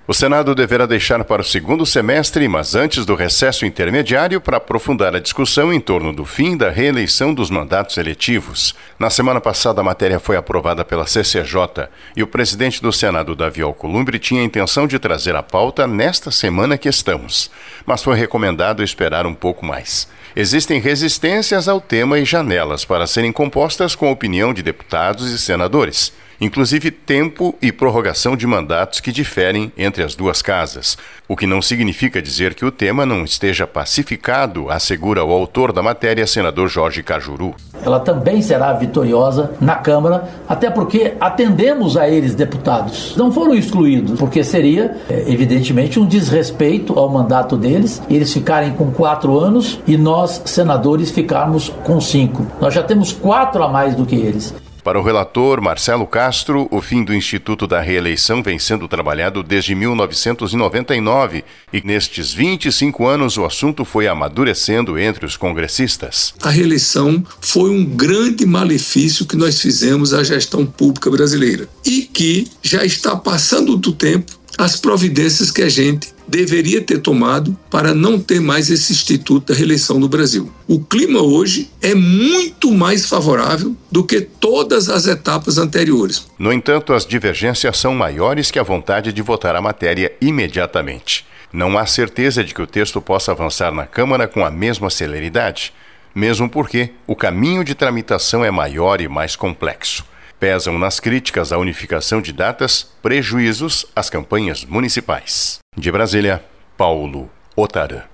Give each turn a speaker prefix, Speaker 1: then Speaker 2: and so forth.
Speaker 1: O Senado deverá deixar para o segundo semestre, mas antes do recesso intermediário, para aprofundar a discussão em torno do fim da reeleição dos mandatos eletivos. Na semana passada, a matéria foi aprovada pela CCJ e o presidente do Senado, Davi Alcolumbre, tinha a intenção de trazer a pauta nesta semana que estamos, mas foi recomendado esperar um pouco mais. Existem resistências ao tema e janelas para serem compostas com a opinião de deputados e senadores, inclusive tempo e prorrogação de mandatos que diferem entre as duas casas, o que não significa dizer que o tema não esteja pacificado, assegura o autor da matéria, senador Jorge Cajuru.
Speaker 2: Ela também será vitoriosa na Câmara, até porque atendemos a eles, deputados. Não foram excluídos, porque seria, evidentemente, um desrespeito ao mandato deles, eles ficarem com 4 anos e nós, senadores, ficarmos com 5. Nós já temos 4 a mais do que eles.
Speaker 1: Para o relator Marcelo Castro, o fim do Instituto da Reeleição vem sendo trabalhado desde 1999 e nestes 25 anos o assunto foi amadurecendo entre os congressistas.
Speaker 3: A reeleição foi um grande malefício que nós fizemos à gestão pública brasileira e que já está passando do tempo as providências que a gente deveria ter tomado para não ter mais esse instituto da reeleição no Brasil. O clima hoje é muito mais favorável do que todas as etapas anteriores.
Speaker 1: No entanto, as divergências são maiores que a vontade de votar a matéria imediatamente. Não há certeza de que o texto possa avançar na Câmara com a mesma celeridade, mesmo porque o caminho de tramitação é maior e mais complexo. Pesam nas críticas à unificação de datas prejuízos às campanhas municipais. De Brasília, Paulo Otarã.